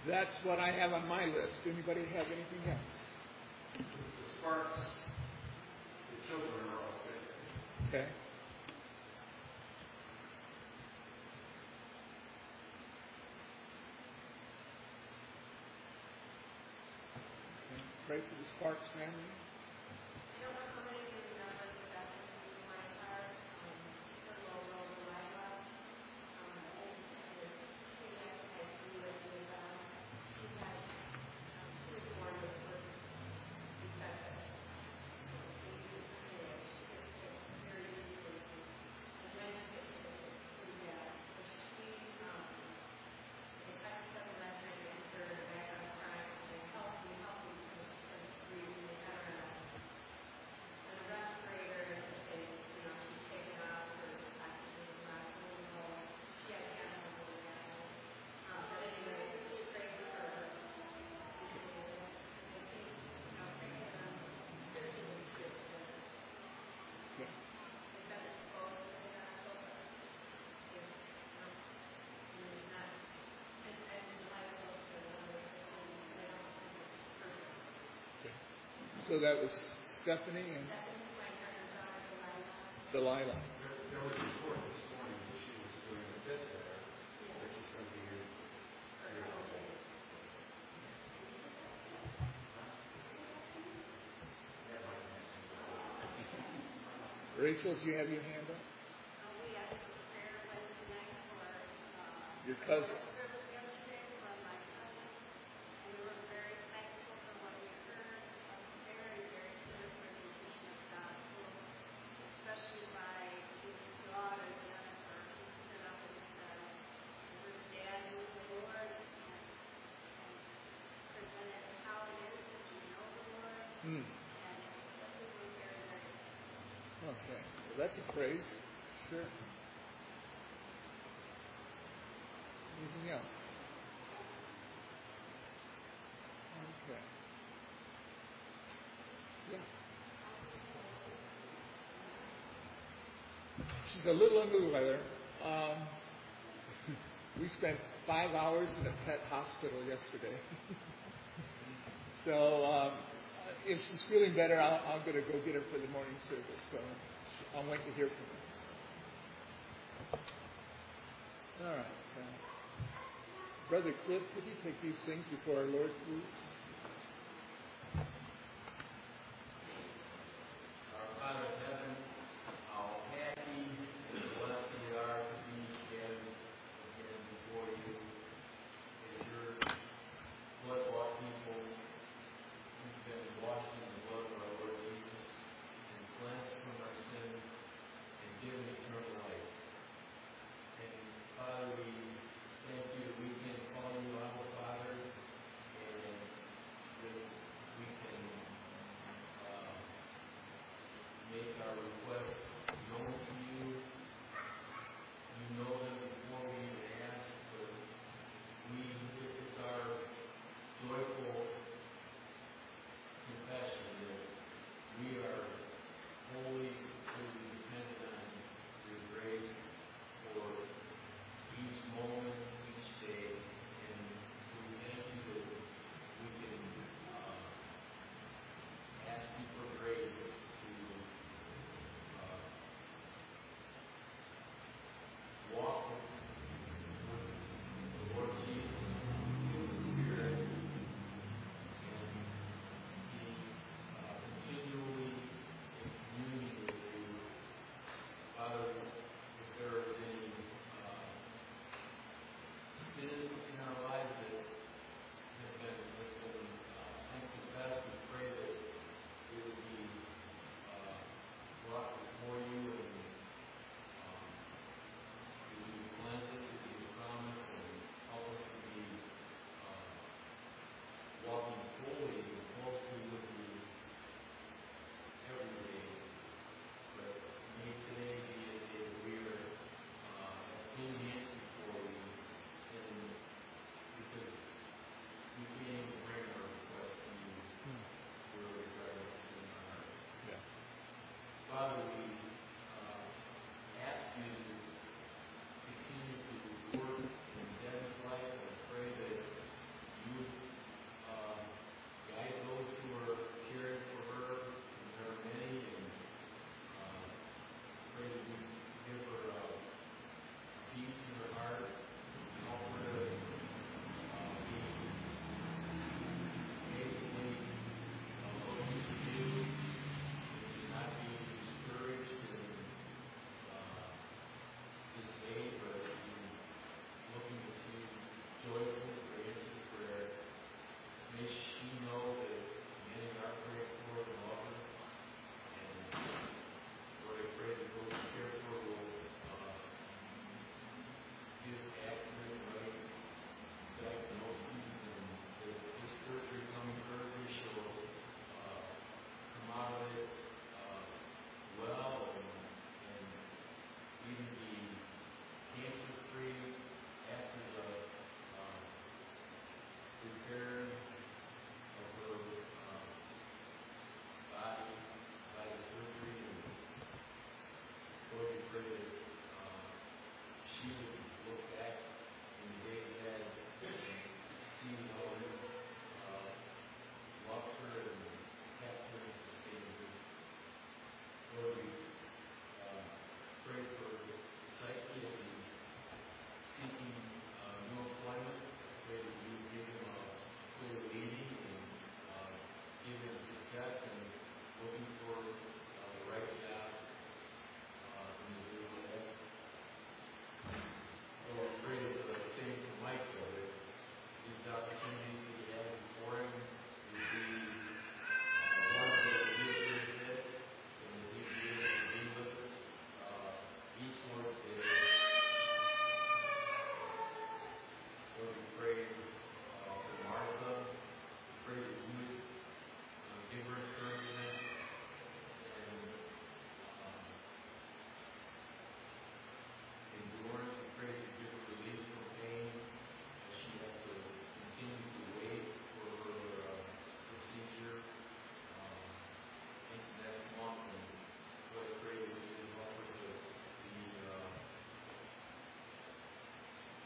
That's what I have on my list. Anybody have anything else? The Sparks, the children are all sick. Okay. Pray for the Sparks family. I don't know how many of you remember the death of my heart, her Lola Lila, and she had ICU at the she was born with first defective. She gets sick very easily, and when she gets sick, it's pretty bad. So they touched them last night and her back on crying, and they helped me, because she couldn't breathe, and they got her in a respirator, and she's taken off her oxygen mask, so she had cancer really bad. But anyway, just pray for her. They keep, spiritually sick. Okay. They've been exposed to the gospel, it's not, and life goes to another person, they don't think it's personal. Okay. So that was Stephanie and Stephanie's my granddaughter, Delilah. There was a report this morning that she was doing a bit better, but she's going to be here. Rachel, do you have your hand up? We had a prayer Wednesday night for Your cousin. service yesterday for my cousin, and we were very thankful for what we heard. Very, very clear presentation of the gospel, especially by his daughter Jennifer, who stood up and said, "Her dad knew the Lord," and presented how it is that you know the Lord, and we were very, very thankful. Okay. Well, that's a praise. Sure. Anything else? Okay. Yeah. She's a little under the weather. We spent 5 hours in a pet hospital yesterday. So if she's feeling better, I'm going to go get her for the morning service. So I'll wait to hear from her. All right. Brother Cliff, could you take these things before our Lord, please? Our Father in heaven, how happy and blessed we are to be together again before you as your blood-bought people who've been washed in the blood of our Lord Jesus and cleansed from our sins and given eternal life. And Father, we thank you that we can call you Abba Father, and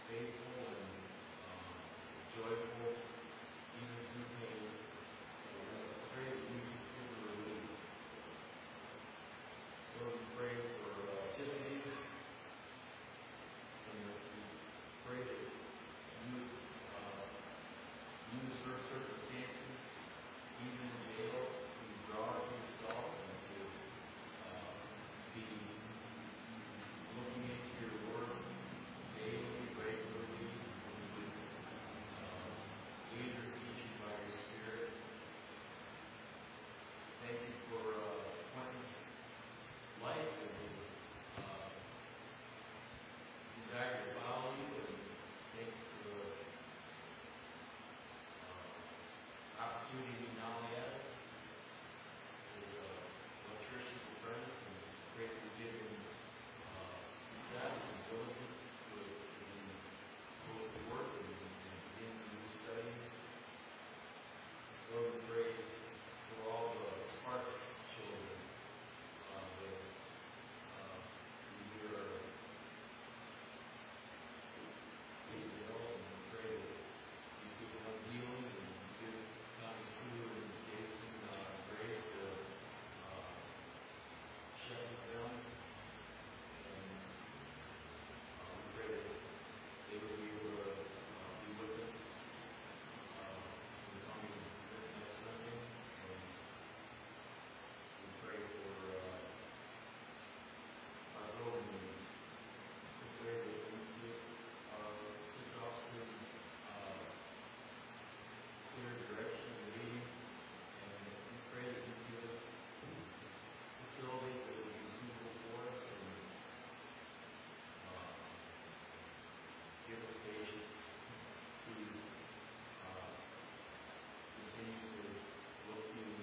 faithful and joyful, even through pain. And I pray that you give her relief. Lord, we pray for Tiffany, and we pray that you use her circumstances, even in jail, to draw her to yourself and to be looking into your word daily, regularly, and to lead her teaching by your Spirit. Thank you for Quentin's life and his desire to follow you, and thank you for the opportunity he now has as electrician apprentice, and pray that you give him success and diligence to both the work and begin new studies. Lord, we pray for all the Sparks children that we hear are being ill, and we pray that you give them healing and give Tommy Stewart and Jason grace to shepherd them. And we pray that they would be able to be with us in the coming next Sunday. And we pray for our building needs. We pray that we give our sister officers clear direction and leading. And we pray that you give us facilities that will be suitable for us, and give us patience to continue to look to you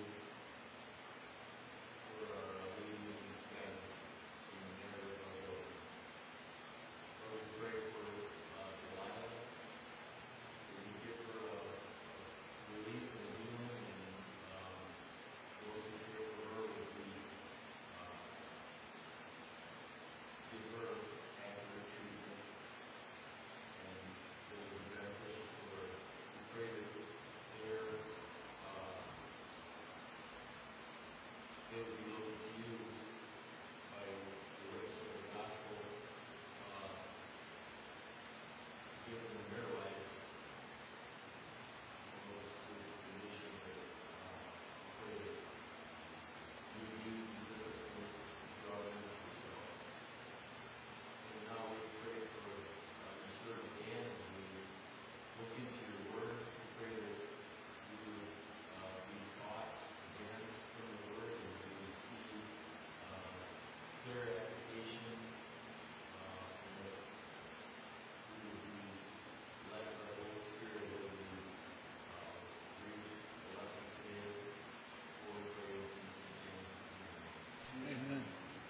for our leading and guidance in the area of our building. Lord, we pray for Delilah, that you give her relief and healing, and those who care for her would be give her accurate treatment, and it will be beneficial for her. We pray that they would be looking to you by the words of the gospel given in their life, and those to the condition that we pray that you would use these disciplines to draw them to yourself. And now we pray for your servant Dan as we look into your word. We pray that you would be taught again from the word, and we would see clear application, and that we would be led by the Holy Spirit as we read the lesson today. Lord, we pray in Jesus' name. Amen.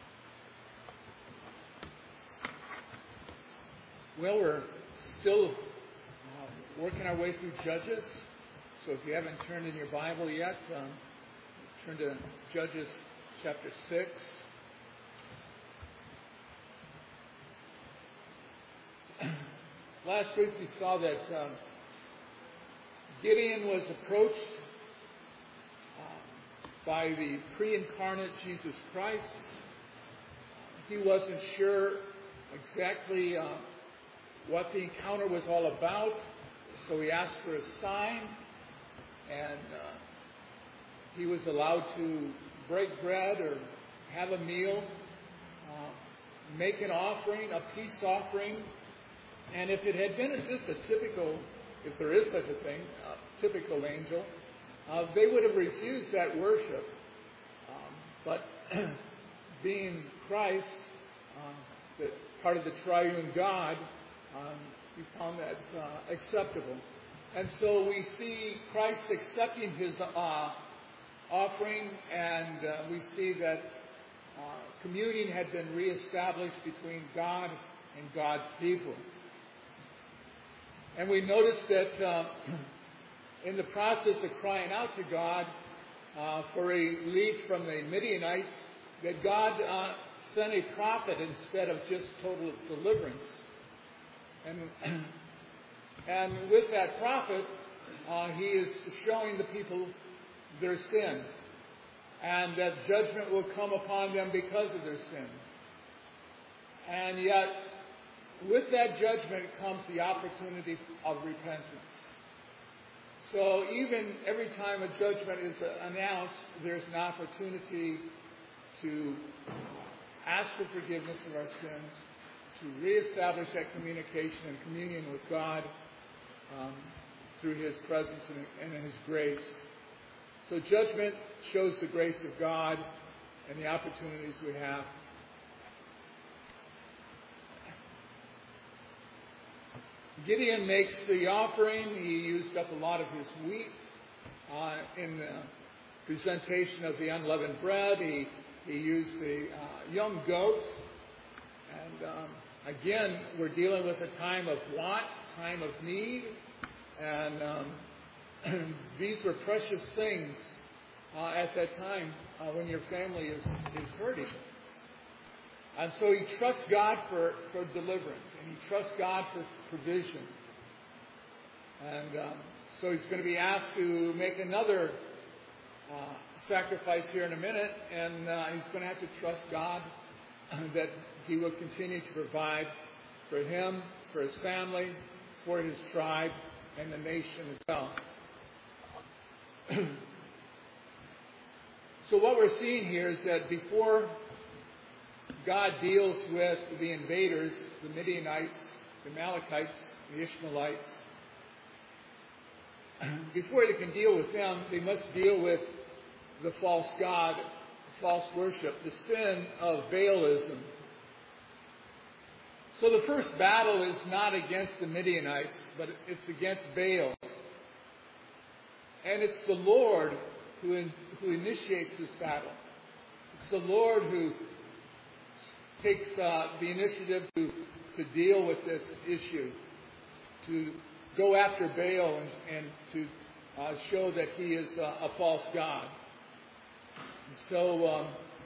Well, we're still working our way through Judges. So if you haven't turned in your Bible yet, turn to Judges chapter 6. Last week we saw that Gideon was approached by the pre-incarnate Jesus Christ. He wasn't sure exactly what the encounter was all about, so he asked for a sign, and he was allowed to break bread or have a meal, make an offering, a peace offering. And if it had been just a typical, if there is such a thing, a typical angel, they would have refused that worship. But being Christ, part of the triune God, we found that acceptable. And so we see Christ accepting his offering, and we see that communion had been reestablished between God and God's people. And we noticed that in the process of crying out to God for relief from the Midianites, that God sent a prophet instead of just total deliverance. And with that prophet, he is showing the people their sin, and that judgment will come upon them because of their sin. And yet, with that judgment comes the opportunity of repentance. So even every time a judgment is announced, there's an opportunity to ask for forgiveness of our sins, to reestablish that communication and communion with God through His presence and His grace. So judgment shows the grace of God and the opportunities we have. Gideon makes the offering. He used up a lot of his wheat in the presentation of the unleavened bread. He used the young goat. And again, we're dealing with a time of want, time of need. And these were precious things at that time when your family is hurting. And so he trusts God for deliverance, and he trusts God for provision. And so he's going to be asked to make another sacrifice here in a minute, and he's going to have to trust God that He will continue to provide for him, for his family, for his tribe, and the nation as well. So what we're seeing here is that before God deals with the invaders, the Midianites, the Amalekites, the Ishmaelites, before they can deal with them, they must deal with the false god, false worship, the sin of Baalism. So the first battle is not against the Midianites, but it's against Baal. And it's the Lord who initiates this battle. It's the Lord who takes the initiative to deal with this issue, to go after Baal and to show that he is a false god. And so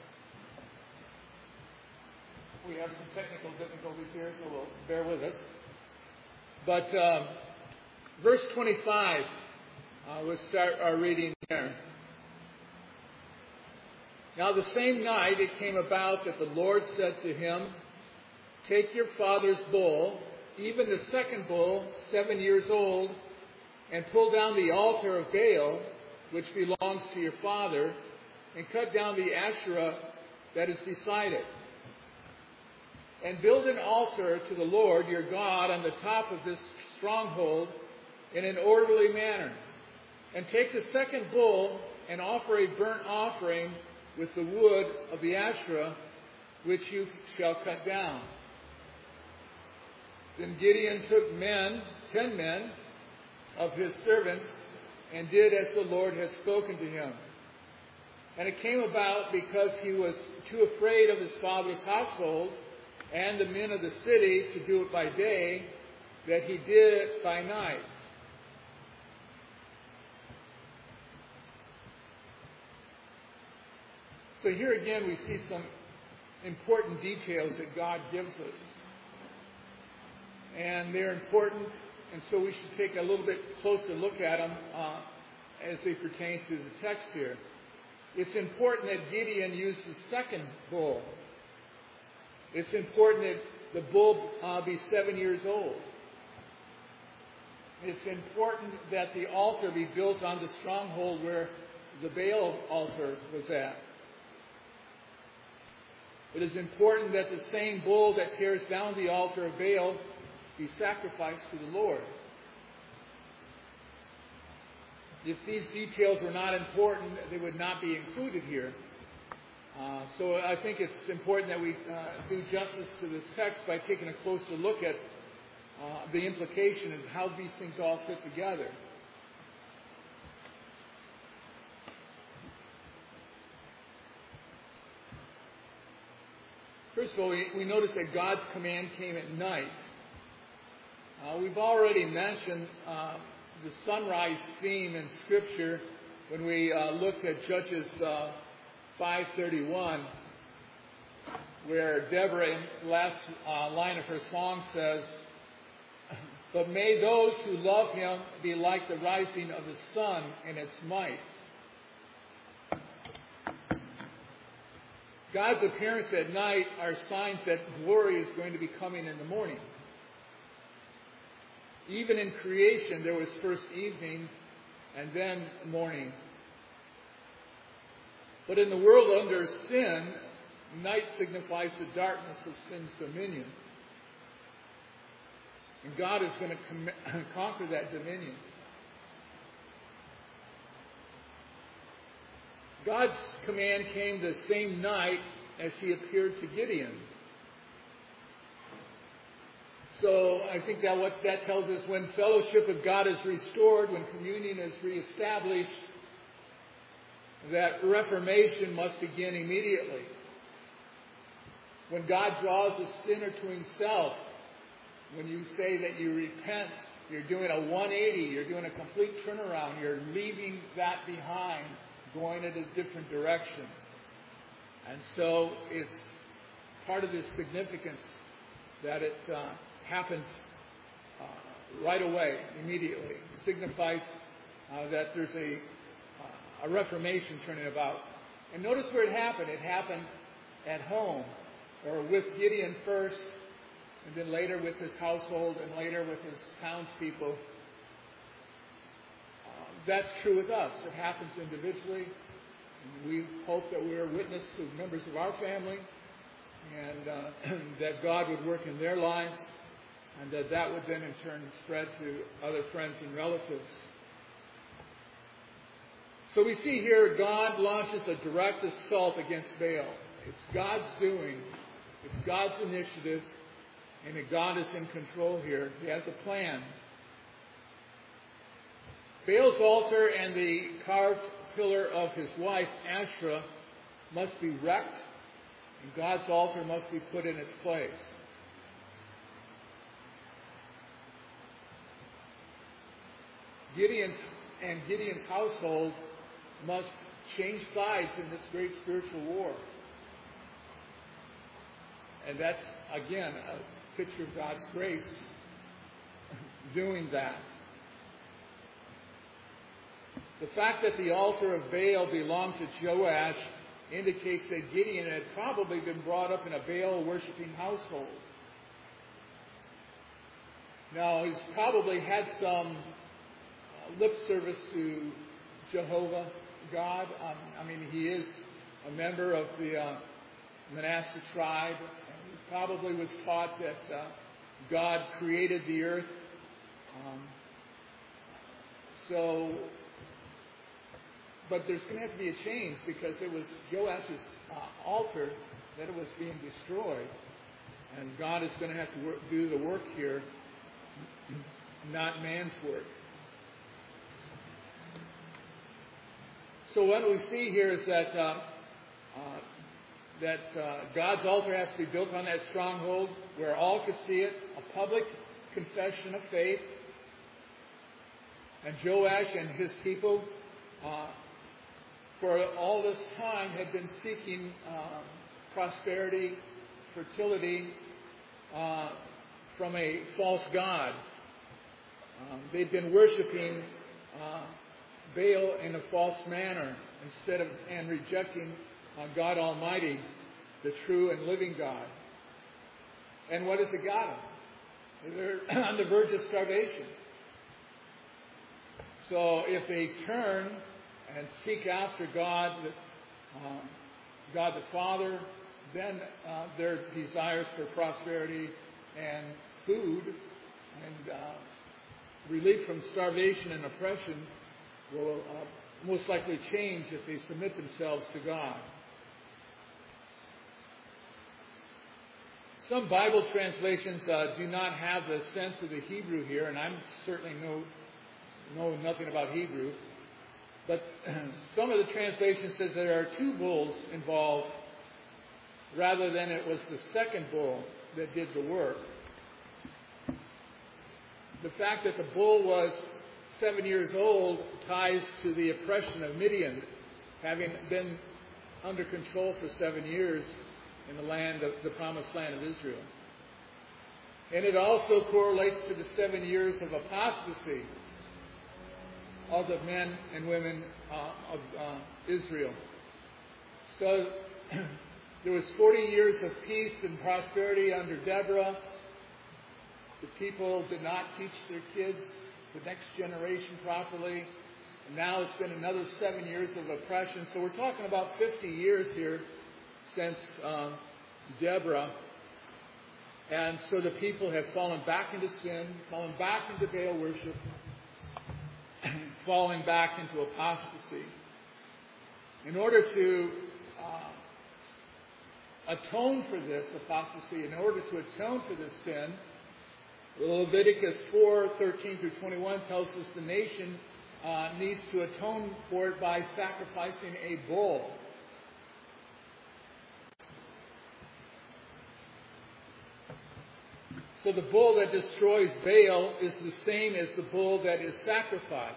we have some technical difficulties here, so we'll bear with us. But verse 25, we'll start our reading there. Now the same night it came about that the Lord said to him, "Take your father's bull, even the second bull, 7 years old, and pull down the altar of Baal, which belongs to your father, and cut down the Asherah that is beside it. And build an altar to the Lord your God on the top of this stronghold in an orderly manner. And take the second bull and offer a burnt offering with the wood of the Asherah, which you shall cut down." Then Gideon took 10 men of his servants, and did as the Lord had spoken to him. And it came about, because he was too afraid of his father's household and the men of the city to do it by day, that he did it by night. So here again we see some important details that God gives us. And they're important, and so we should take a little bit closer look at them as they pertain to the text here. It's important that Gideon used the second bull. It's important that the bull be 7 years old. It's important that the altar be built on the stronghold where the Baal altar was at. It is important that the same bull that tears down the altar of Baal be sacrificed to the Lord. If these details were not important, they would not be included here. So I think it's important that we do justice to this text by taking a closer look at the implication of how these things all fit together. First of all, we notice that God's command came at night. We've already mentioned the sunrise theme in Scripture when we looked at Judges 5:31, where Deborah, in the last line of her song, says, but may those who love him be like the rising of the sun in its might. God's appearance at night are signs that glory is going to be coming in the morning. Even in creation, there was first evening and then morning. But in the world under sin, night signifies the darkness of sin's dominion. And God is going to conquer that dominion. God's command came the same night as he appeared to Gideon. So I think that what that tells us, when fellowship with God is restored, when communion is reestablished, that reformation must begin immediately. When God draws a sinner to himself, when you say that you repent, you're doing a 180, you're doing a complete turnaround, you're leaving that behind, going in a different direction. And so it's part of the significance that it happens right away, immediately. It signifies that there's a reformation turning about. And notice where it happened. It happened at home, or with Gideon first, and then later with his household, and later with his townspeople. That's true with us. It happens individually. And we hope that we're a witness to members of our family, and that God would work in their lives, and that would then in turn spread to other friends and relatives. So we see here God launches a direct assault against Baal. It's God's doing. It's God's initiative. And that God is in control here. He has a plan. Baal's altar and the carved pillar of his wife, Asherah, must be wrecked. And God's altar must be put in its place. Gideon's household must change sides in this great spiritual war. And that's, again, a picture of God's grace doing that. The fact that the altar of Baal belonged to Joash indicates that Gideon had probably been brought up in a Baal-worshipping household. Now, he's probably had some lip service to Jehovah, God. He is a member of the Manasseh tribe. He probably was taught that God created the earth. But there's going to have to be a change, because it was Joash's altar that it was being destroyed. And God is going to have to do the work here, not man's work. So what we see here is that God's altar has to be built on that stronghold where all could see it, a public confession of faith. And Joash and his people, for all this time, had been seeking prosperity, fertility from a false god. They'd been worshiping Baal in a false manner and rejecting God Almighty, the true and living God. And what has it got them? They're on the verge of starvation. So if they turn and seek after God the Father, then their desires for prosperity and food and relief from starvation and oppression will most likely change if they submit themselves to God. Some Bible translations do not have the sense of the Hebrew here, and I'm certainly know nothing about Hebrew. But some of the translations says there are two bulls involved, rather than it was the second bull that did the work. The fact that the bull was 7 years old ties to the oppression of Midian, having been under control for 7 years in the promised land of Israel. And it also correlates to the 7 years of apostasy of the men and women of Israel. So there was 40 years of peace and prosperity under Deborah. The people did not teach their kids, the next generation, properly. And now it's been another 7 years of oppression. So we're talking about 50 years here since Deborah. And so the people have fallen back into sin, fallen back into Baal worship, falling back into apostasy. In order to atone for this apostasy, in order to atone for this sin, Leviticus 4:13 through 21 tells us the nation needs to atone for it by sacrificing a bull. So the bull that destroys Baal is the same as the bull that is sacrificed.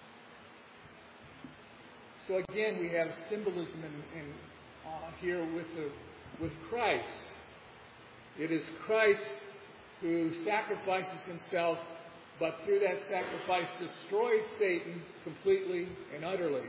So again, we have symbolism here with Christ. It is Christ who sacrifices himself, but through that sacrifice destroys Satan completely and utterly.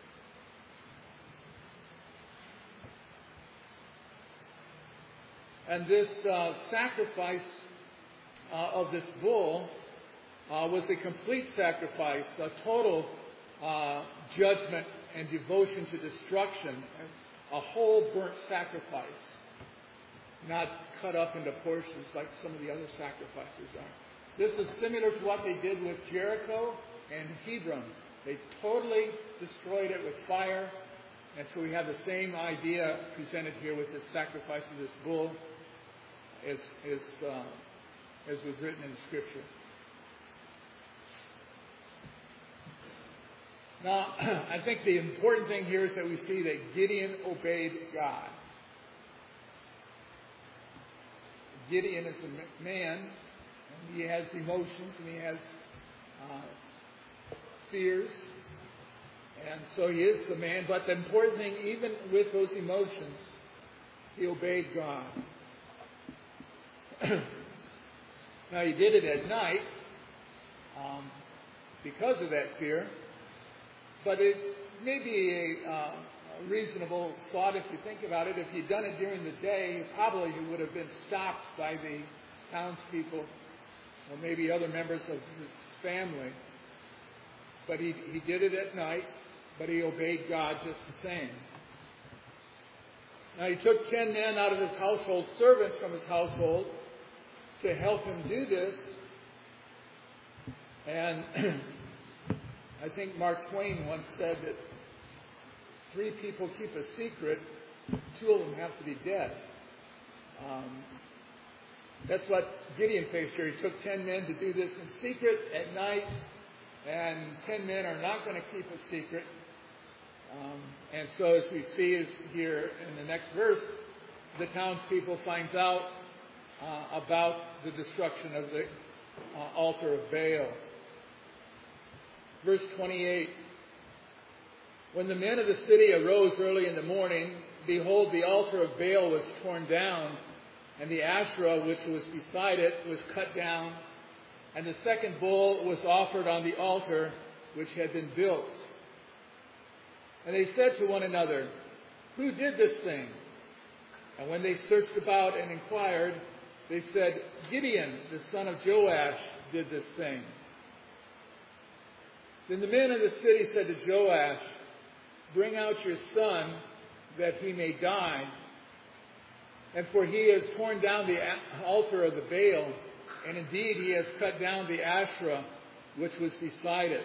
And this sacrifice of this bull was a complete sacrifice, a total judgment and devotion to destruction, a whole burnt sacrifice, not cut up into portions like some of the other sacrifices are. This is similar to what they did with Jericho and Hebron. They totally destroyed it with fire, and so we have the same idea presented here with this sacrifice of this bull as was written in Scripture. Now, I think the important thing here is that we see that Gideon obeyed God. Gideon is a man, and he has emotions, and he has fears, and so he is a man. But the important thing, even with those emotions, he obeyed God. Now, he did it at night because of that fear. But it may be a reasonable thought if you think about it. If he'd done it during the day, probably he would have been stopped by the townspeople or maybe other members of his family. But he did it at night, but he obeyed God just the same. Now he took 10 men out of his household, servants from his household, to help him do this. And I think Mark Twain once said that 3 people keep a secret, 2 of them have to be dead. That's what Gideon faced here. He took 10 men to do this in secret at night, and 10 men are not going to keep a secret. And so as we see here in the next verse, the townspeople finds out about the destruction of the altar of Baal. Verse 28, when the men of the city arose early in the morning, behold, the altar of Baal was torn down, and the Asherah which was beside it was cut down, and the second bull was offered on the altar which had been built. And they said to one another, who did this thing? And when they searched about and inquired, they said, Gideon, the son of Joash, did this thing. Then the men of the city said to Joash, bring out your son, that he may die. And for he has torn down the altar of the Baal, and indeed he has cut down the Asherah which was beside it.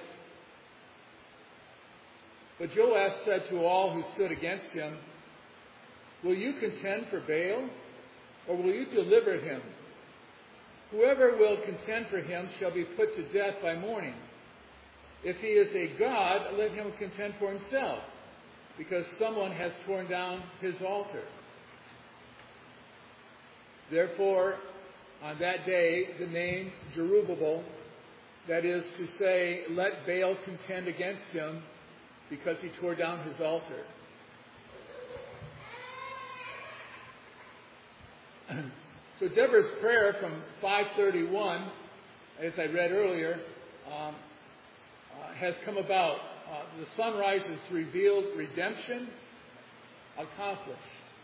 But Joash said to all who stood against him, will you contend for Baal, or will you deliver him? Whoever will contend for him shall be put to death by morning. If he is a god, let him contend for himself, because someone has torn down his altar. Therefore, on that day, the name Jerubbaal, that is to say, let Baal contend against him, because he tore down his altar. So Deborah's prayer from 5:31, as I read earlier, has come about. The sunrise has revealed redemption accomplished.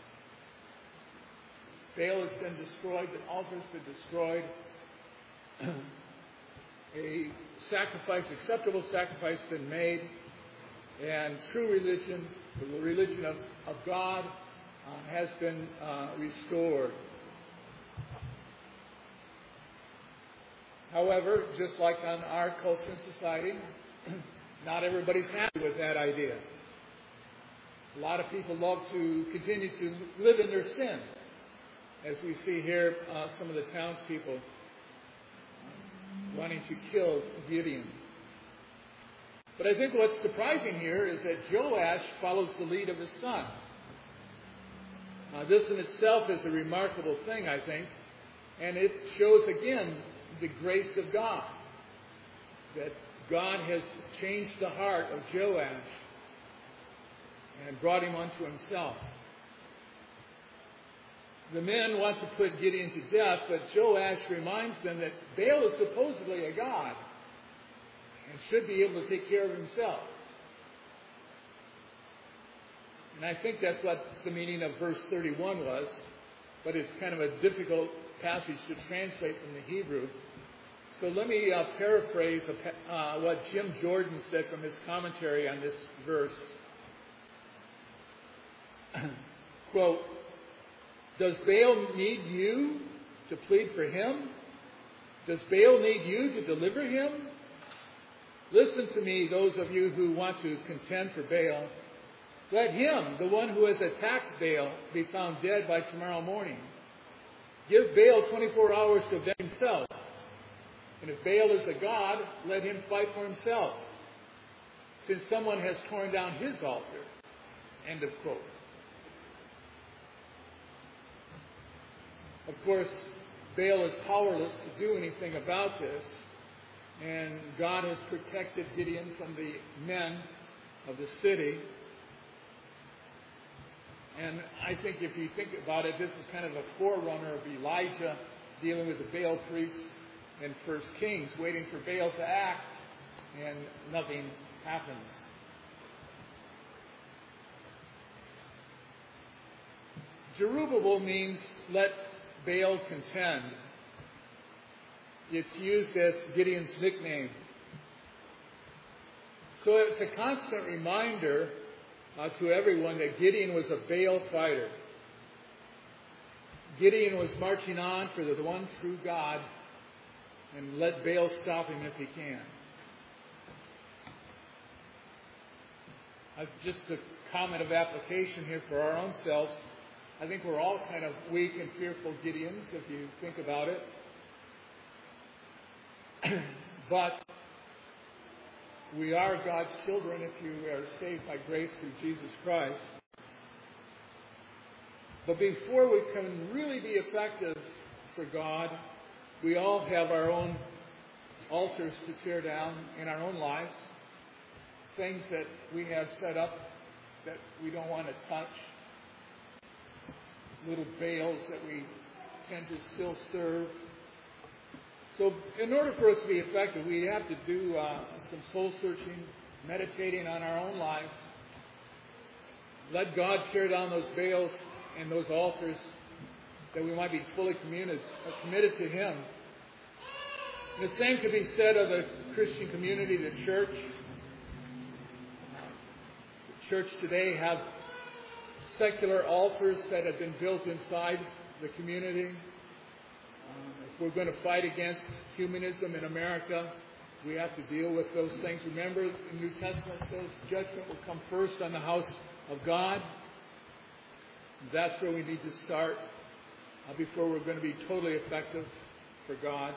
Baal has been destroyed, the altar has been destroyed. A sacrifice, acceptable sacrifice, has been made, and true religion, the religion of God, has been restored. However, just like on our culture and society, not everybody's happy with that idea. A lot of people love to continue to live in their sin, as we see here some of the townspeople wanting to kill Gideon. But I think what's surprising here is that Joash follows the lead of his son. This in itself is a remarkable thing, I think, and it shows again the grace of God, that God has changed the heart of Joash and brought him unto himself. The men want to put Gideon to death, but Joash reminds them that Baal is supposedly a god and should be able to take care of himself. And I think that's what the meaning of verse 31 was, but it's kind of a difficult passage to translate from the Hebrew. So let me paraphrase what Jim Jordan said from his commentary on this verse. Quote, "Does Baal need you to plead for him? Does Baal need you to deliver him? Listen to me, those of you who want to contend for Baal. Let him, the one who has attacked Baal, be found dead by tomorrow morning. Give Baal 24 hours to avenge himself. And if Baal is a god, let him fight for himself, since someone has torn down his altar." End of quote. Of course, Baal is powerless to do anything about this, and God has protected Gideon from the men of the city. And I think if you think about it, this is kind of a forerunner of Elijah dealing with the Baal priests in 1 Kings, waiting for Baal to act, and nothing happens. Jerubbaal means let Baal contend. It's used as Gideon's nickname. So it's a constant reminder to everyone that Gideon was a Baal fighter. Gideon was marching on for the one true God, and let Baal stop him if he can. Just a comment of application here for our own selves. I think we're all kind of weak and fearful Gideons, if you think about it. But we are God's children if you are saved by grace through Jesus Christ. But before we can really be effective for God, we all have our own altars to tear down in our own lives. Things that we have set up that we don't want to touch. Little Baals that we tend to still serve. So in order for us to be effective, we have to do some soul searching, meditating on our own lives. Let God tear down those Baals and those altars that we might be fully committed to Him. And the same could be said of the Christian community, the church. The church today have secular altars that have been built inside the community. If we're going to fight against humanism in America, we have to deal with those things. Remember, the New Testament says judgment will come first on the house of God. That's where we need to start before we're going to be totally effective for God.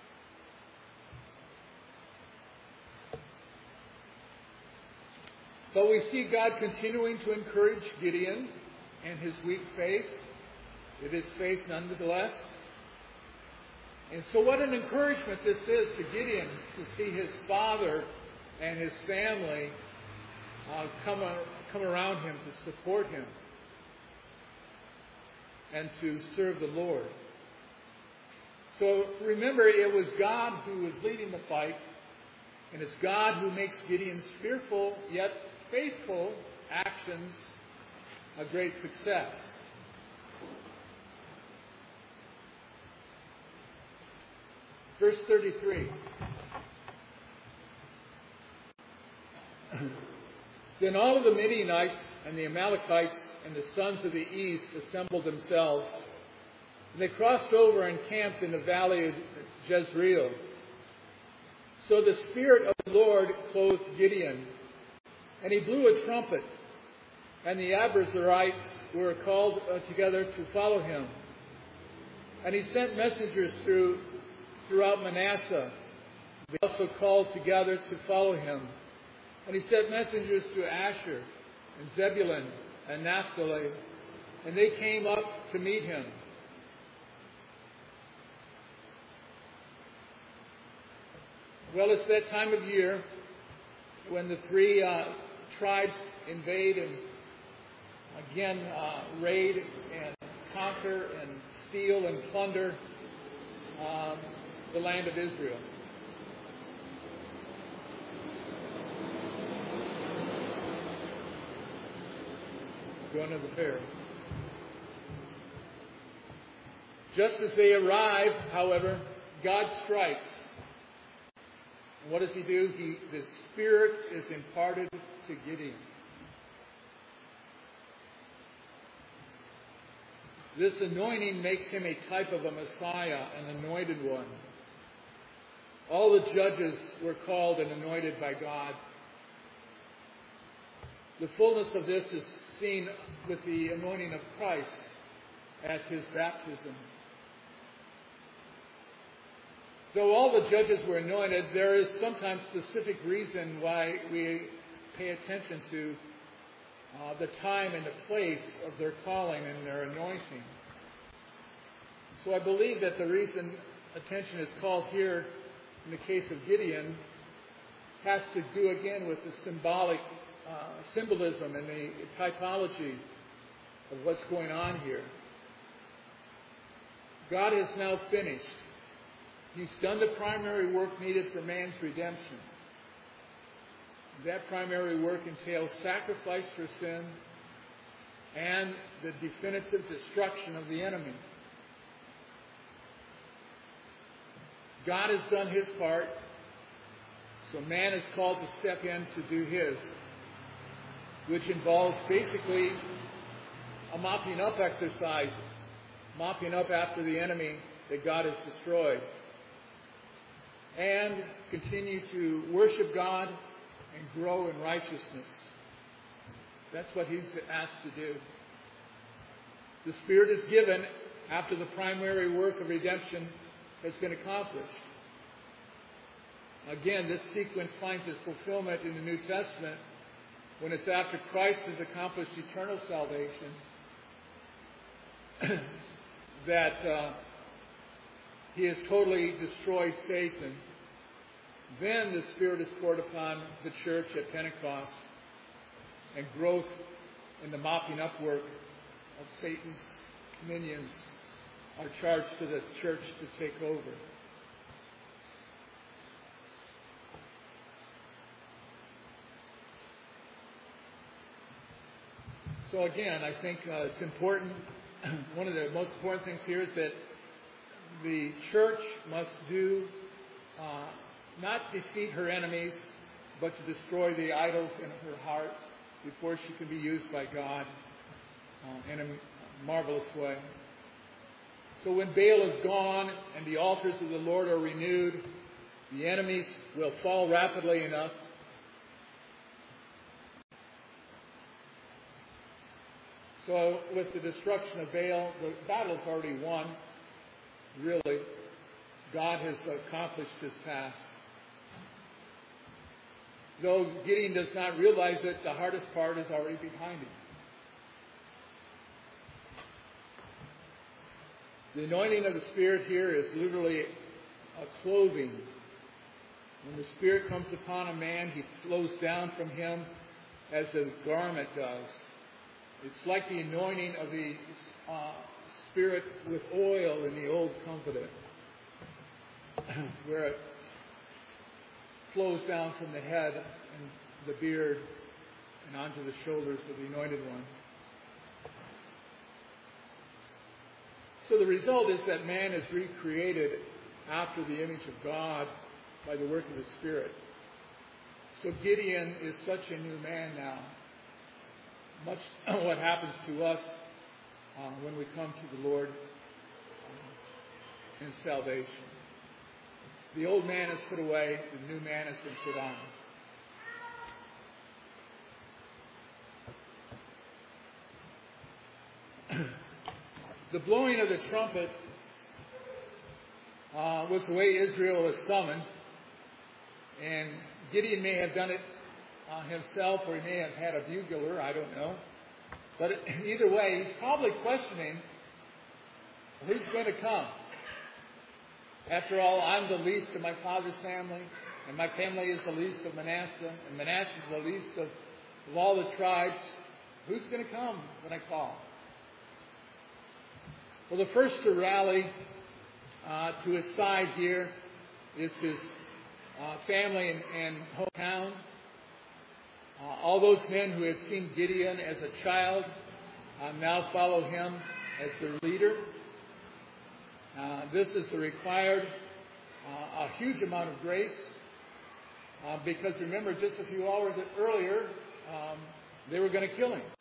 But we see God continuing to encourage Gideon and his weak faith. It is faith nonetheless. And so what an encouragement this is to Gideon to see his father and his family come around him to support him and to serve the Lord. So remember, it was God who was leading the fight, and it's God who makes Gideon's fearful yet faithful actions a great success. Verse 33. Then all of the Midianites and the Amalekites and the sons of the east assembled themselves, and they crossed over and camped in the valley of Jezreel. So the Spirit of the Lord clothed Gideon, and he blew a trumpet, and the Abiezrites were called together to follow him. And he sent messengers throughout Manasseh. They also called together to follow him. And he sent messengers to Asher and Zebulun and Naphtali, and they came up to meet him. Well, it's that time of year when the three tribes invade and again raid and conquer and steal and plunder the land of Israel. Going to the fair. Just as they arrive, however, God strikes. And what does he do? The Spirit is imparted to Gideon. This anointing makes him a type of a Messiah, an anointed one. All the judges were called and anointed by God. The fullness of this is seen with the anointing of Christ at his baptism. Though all the judges were anointed, there is sometimes specific reason why we pay attention to the time and the place of their calling and their anointing. So I believe that the reason attention is called here in the case of Gideon has to do again with the symbolic symbolism and the typology of what's going on here. God has now finished. He's done the primary work needed for man's redemption. That primary work entails sacrifice for sin and the definitive destruction of the enemy. God has done his part, so man is called to step in to do his, which involves basically a mopping up exercise, mopping up after the enemy that God has destroyed, and continue to worship God and grow in righteousness. That's what he's asked to do. The Spirit is given after the primary work of redemption has been accomplished. Again, this sequence finds its fulfillment in the New Testament when it's after Christ has accomplished eternal salvation that he has totally destroyed Satan. Then the Spirit is poured upon the church at Pentecost, and growth in the mopping up work of Satan's minions are charged to the church to take over. So again, I think it's important. One of the most important things here is that the church must do not defeat her enemies, but to destroy the idols in her heart before she can be used by God in a marvelous way. So when Baal is gone and the altars of the Lord are renewed, the enemies will fall rapidly enough. So with the destruction of Baal, the battle is already won. Really, God has accomplished his task. Though Gideon does not realize it, the hardest part is already behind him. The anointing of the Spirit here is literally a clothing. When the Spirit comes upon a man, he flows down from him as a garment does. It's like the anointing of the Spirit with oil in the Old Covenant. where it flows down from the head and the beard and onto the shoulders of the Anointed One. So the result is that man is recreated after the image of God by the work of the Spirit. So Gideon is such a new man now. Much what happens to us when we come to the Lord in salvation. The old man is put away, the new man has been put on. The blowing of the trumpet was the way Israel was summoned, and Gideon may have done it himself, or he may have had a bugler, I don't know. But either way, he's probably questioning, who's going to come? After all, I'm the least of my father's family, and my family is the least of Manasseh, and Manasseh is the least of all the tribes. Who's going to come when I call? Well, the first to rally to his side here is his family and hometown. All those men who had seen Gideon as a child now follow him as their leader. This is required a huge amount of grace because remember, just a few hours earlier, they were going to kill him.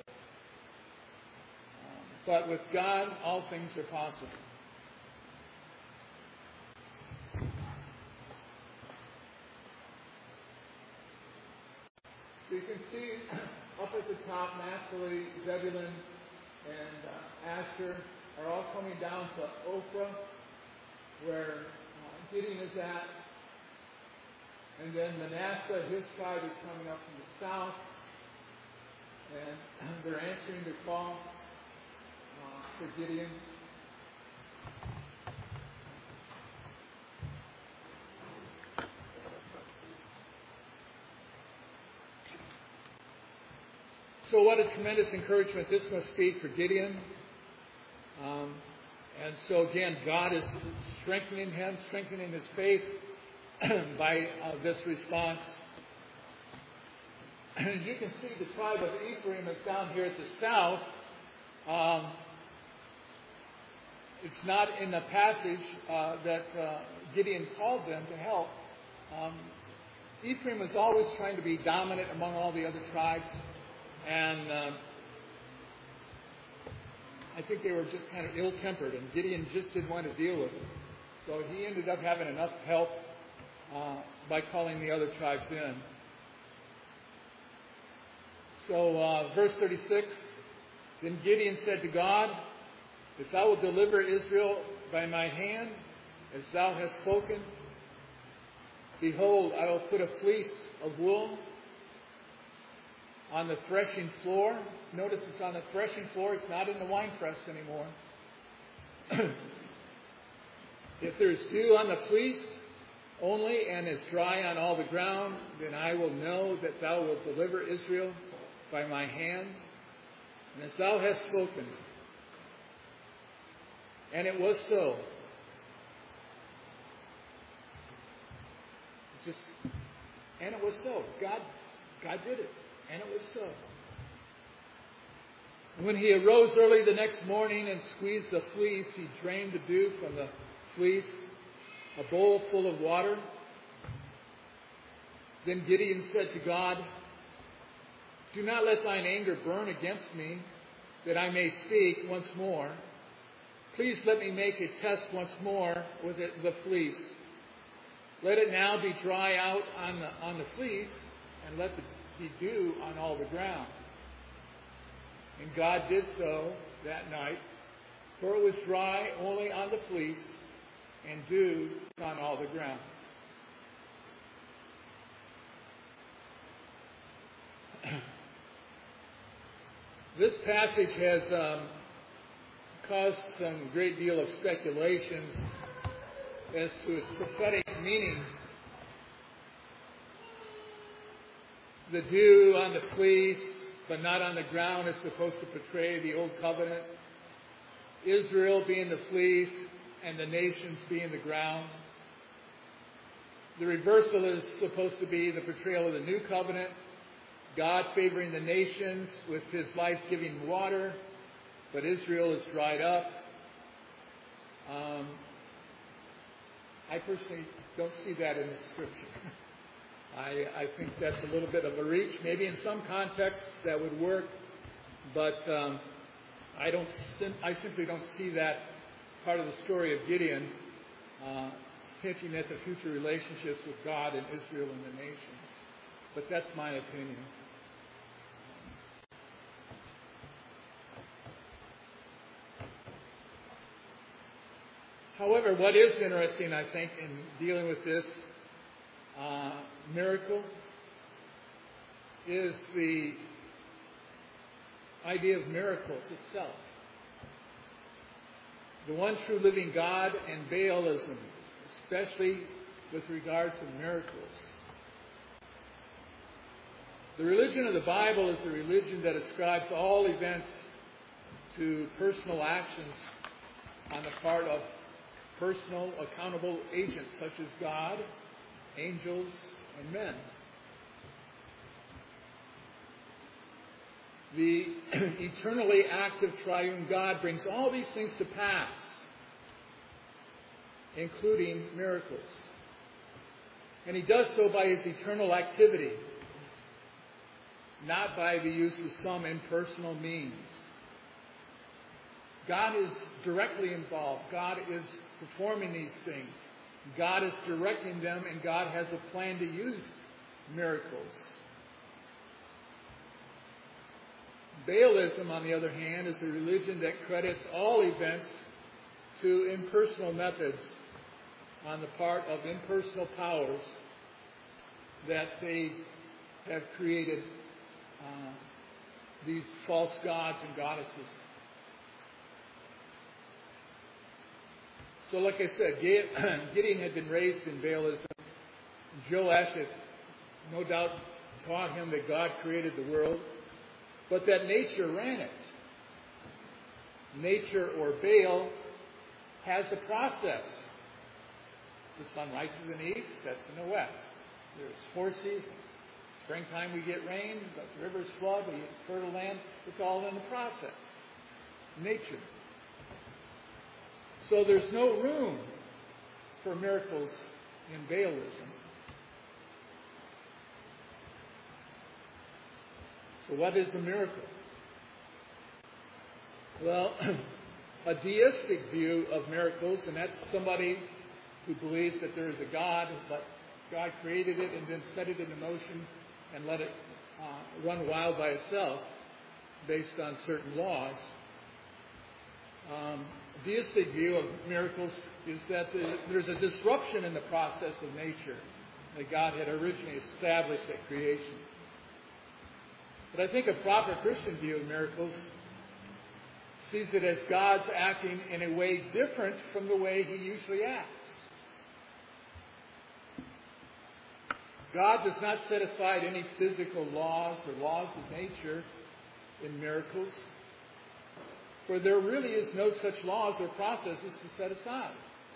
But with God, all things are possible. So you can see up at the top, Naphtali, Zebulun, and Asher are all coming down to Ophrah, where Gideon is at. And then Manasseh, his tribe, is coming up from the south. And they're answering the call for Gideon. So what a tremendous encouragement this must be for Gideon. And so again, God is strengthening him, strengthening his faith by this response. As you can see, the tribe of Ephraim is down here at the south. It's not in the passage that Gideon called them to help. Ephraim is always trying to be dominant among all the other tribes. And I think they were just kind of ill-tempered, and Gideon just didn't want to deal with it. So he ended up having enough help by calling the other tribes in. So verse 36, then Gideon said to God, if thou wilt deliver Israel by my hand, as thou hast spoken, behold, I will put a fleece of wool on the threshing floor. Notice it's on the threshing floor. It's not in the winepress anymore. If there is dew on the fleece only and is dry on all the ground, then I will know that thou wilt deliver Israel by my hand, and as thou hast spoken. And it was so. And it was so. God did it. And it was so. When he arose early the next morning and squeezed the fleece, he drained the dew from the fleece, a bowl full of water. Then Gideon said to God, do not let thine anger burn against me, that I may speak once more. Please let me make a test once more with the fleece. Let it now be dry out on the fleece, and let it be dew on all the ground. And God did so that night, for it was dry only on the fleece, and dew on all the ground. This passage has caused some great deal of speculations as to its prophetic meaning. The dew on the fleece, but not on the ground, is supposed to portray the old covenant. Israel being the fleece and the nations being the ground. The reversal is supposed to be the portrayal of the new covenant, God favoring the nations with his life-giving water, but Israel is dried up. I personally don't see that in the Scripture. I think that's a little bit of a reach. Maybe in some contexts that would work, but I simply don't see that part of the story of Gideon hinting at the future relationships with God and Israel and the nations. But that's my opinion. However, what is interesting, I think, in dealing with this miracle is the idea of miracles itself. The one true living God and Baalism, especially with regard to miracles. The religion of the Bible is a religion that ascribes all events to personal actions on the part of personal, accountable agents such as God, angels, and men. The eternally active triune God brings all these things to pass, including miracles. And he does so by his eternal activity, not by the use of some impersonal means. God is directly involved. God is performing these things. God is directing them, and God has a plan to use miracles. Baalism, on the other hand, is a religion that credits all events to impersonal methods on the part of impersonal powers that they have created these false gods and goddesses. So like I said, Gideon had been raised in Baalism. Joash had no doubt taught him that God created the world, but that nature ran it. Nature, or Baal, has a process. The sun rises in the east, sets in the west. There's 4 seasons. Springtime we get rain, but the rivers flood, we get fertile land. It's all in the process. Nature. So there's no room for miracles in Baalism. So what is a miracle? Well, a deistic view of miracles, and that's somebody who believes that there is a God, but God created it and then set it into motion and let it run wild by itself based on certain laws. Deistic view of miracles is that there's a disruption in the process of nature that God had originally established at creation. But I think a proper Christian view of miracles sees it as God's acting in a way different from the way he usually acts. God does not set aside any physical laws or laws of nature in miracles, for there really is no such laws or processes to set aside.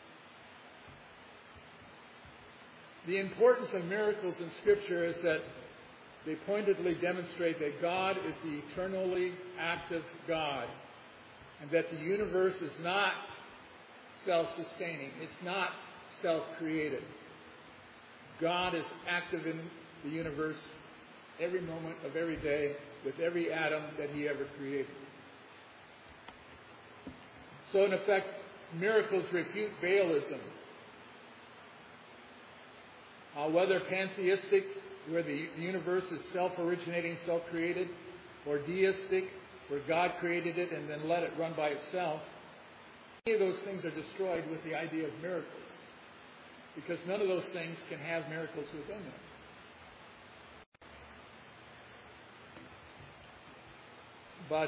The importance of miracles in Scripture is that they pointedly demonstrate that God is the eternally active God, and that the universe is not self-sustaining. It's not self-created. God is active in the universe every moment of every day with every atom that he ever created. So in effect, miracles refute Baalism. Whether pantheistic, where the universe is self-originating, self-created, or deistic, where God created it and then let it run by itself, any of those things are destroyed with the idea of miracles, because none of those things can have miracles within them. But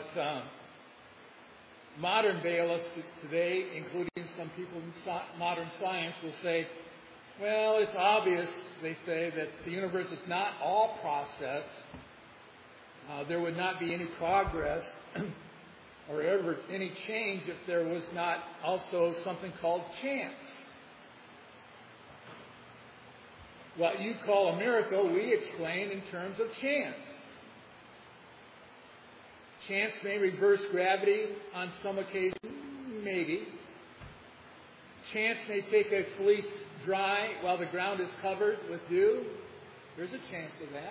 modern Baalists today, including some people in modern science, will say, well, it's obvious, they say, that the universe is not all process. There would not be any progress or ever any change if there was not also something called chance. What you call a miracle, we explain in terms of chance. Chance may reverse gravity on some occasion, maybe. Chance may take a fleece dry while the ground is covered with dew. There's a chance of that.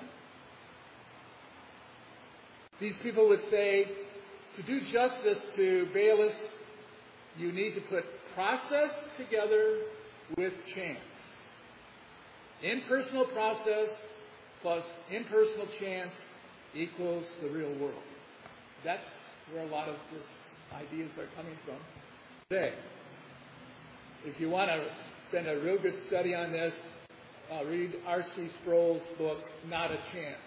These people would say, to do justice to Bayless, you need to put process together with chance. Impersonal process plus impersonal chance equals the real world. That's where a lot of these ideas are coming from today. If you want to spend a real good study on this, read R.C. Sproul's book, Not a Chance.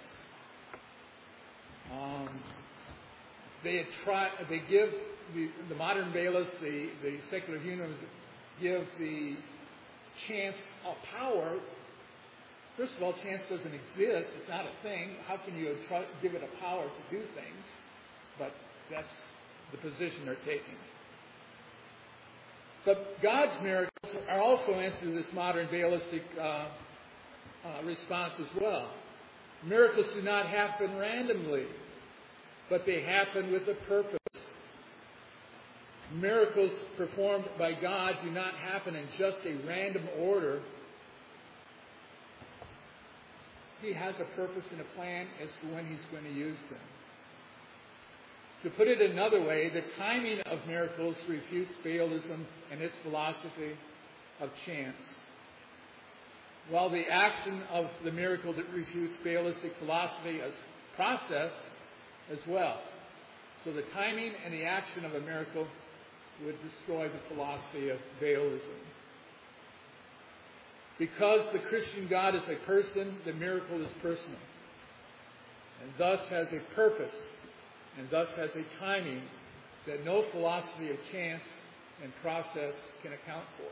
They give the modern Bayless, the secular humanists, give the chance a power. First of all, chance doesn't exist. It's not a thing. How can you give it a power to do things? But that's the position they're taking. But God's miracles are also answer to this modern Baylistic response as well. Miracles do not happen randomly, but they happen with a purpose. Miracles performed by God do not happen in just a random order. He has a purpose and a plan as to when He's going to use them. To put it another way, the timing of miracles refutes Baalism and its philosophy of chance, while the action of the miracle that refutes Baalistic philosophy as process as well. So the timing and the action of a miracle would destroy the philosophy of Baalism. Because the Christian God is a person, the miracle is personal, and thus has a purpose, and thus has a timing that no philosophy of chance and process can account for.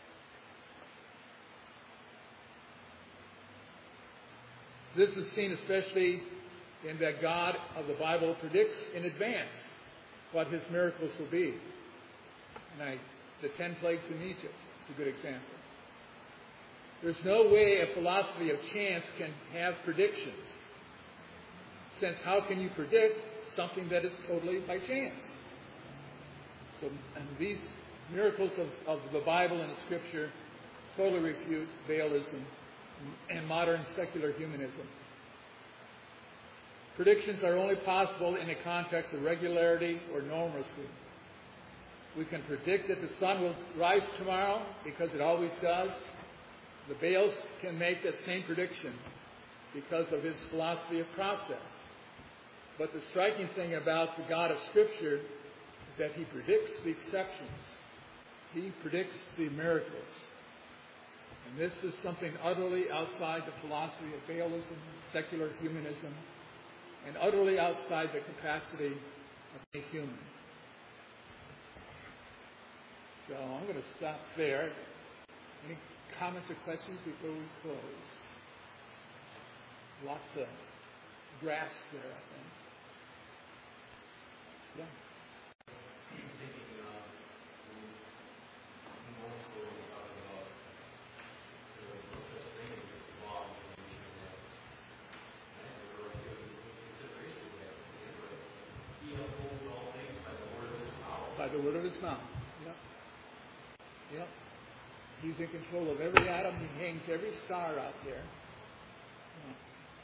This is seen especially in that God of the Bible predicts in advance what His miracles will be. And the 10 plagues in Egypt is a good example. There's no way a philosophy of chance can have predictions, since how can you predict something that is totally by chance? So, and these miracles of the Bible and the Scripture totally refute Baalism and modern secular humanism. Predictions are only possible in a context of regularity or normalcy. We can predict that the sun will rise tomorrow because it always does. The Baals can make that same prediction because of his philosophy of process. But the striking thing about the God of Scripture is that He predicts the exceptions. He predicts the miracles. And this is something utterly outside the philosophy of Baalism, secular humanism, and utterly outside the capacity of any human. So I'm going to stop there. Any comments or questions before we close? A lot to grasp there, I think. Yeah. By the word of His mouth. Yep. Yep. He's in control of every atom. He hangs every star out there. Yeah.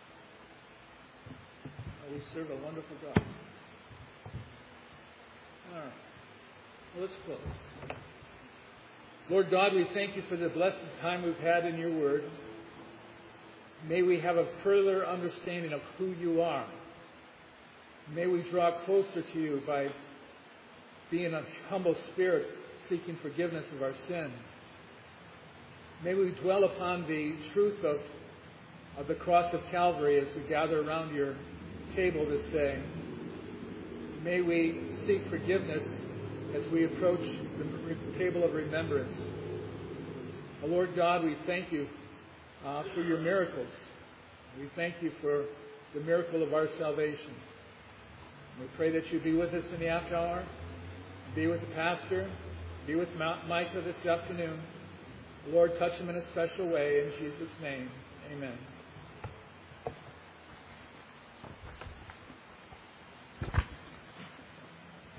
Oh, we serve a wonderful God. All right. Well, let's close. Lord God, we thank You for the blessed time we've had in Your Word. May we have a further understanding of who You are. May we draw closer to You by being a humble spirit, seeking forgiveness of our sins. May we dwell upon the truth of the cross of Calvary as we gather around Your table this day. May we seek forgiveness as we approach the table of remembrance. Lord God, we thank You for Your miracles. We thank You for the miracle of our salvation. We pray that You be with us in the after hour. Be with the pastor. Be with Micah this afternoon. Lord, touch him in a special way in Jesus' name. Amen.